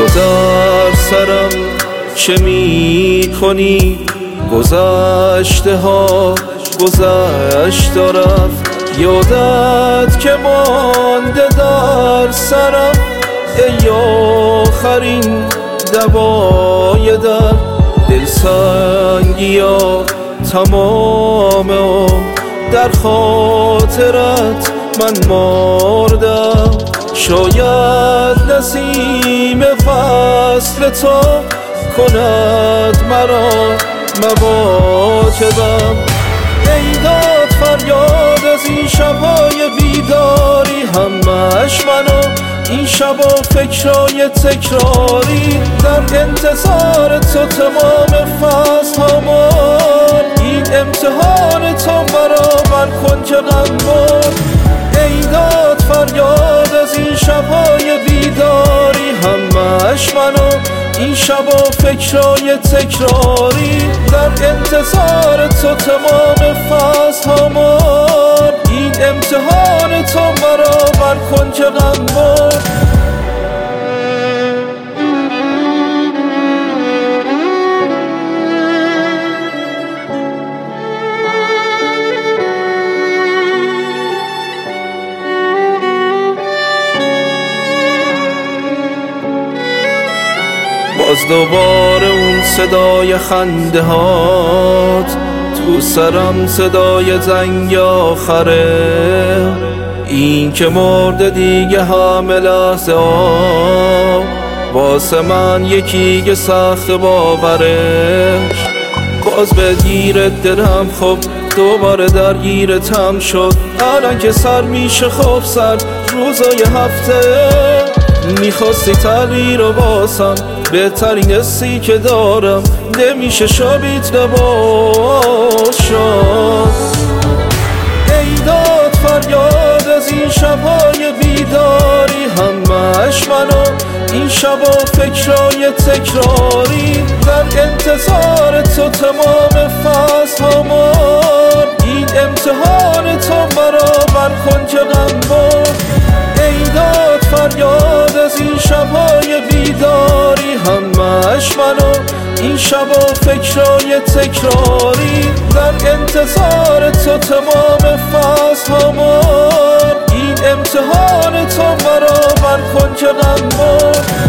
در سرم چه می کنی؟ گذشته ها گذشت و رفت، یادت که مانده در سرم. ای آخرین دوای در دلسنگی ها تمام در خاطرت من مردم. شاید نسیم فصل تو کند مرا مواکبم. ای داد فریاد از این شبهای بیداری، همش منو این شبا فکرای تکراری، در انتظار تو تمام فصل هامان. این امتحان تو برابر کن که غم برد. ای داد فریاد از این شبهای بیداری، همش منو این شبا فکرای تکراری، در انتظار تو تمام فصل هامان. این امتحان تو برابر کن که غم برد. باز دوباره اون صدای خنده هات تو سرم، صدای زنگ آخره. این که مرده دیگه همه لحظه ها واسه من یکی که سخت باورش. باز بگیرت دلم، خب دوباره درگیرتم شد. الان که سر میشه خب سر روزای هفته، میخواستی تغییر رو باسم، بهترین حسی که دارم نمیشه شابیت نباشم. ای داد فریاد از این شبهای بیداری، همش منو این شبا فکرای تکراری، در انتظار تو تمام فصل هامان. این امتحان تو برابر کن که غم برد. ای داد فریاد از این شبهای بیداری، همش منو این شبا فکرای تکراری، در انتظار تو تمام فصل هامان. این امتحان تو برابر کن که غم برد.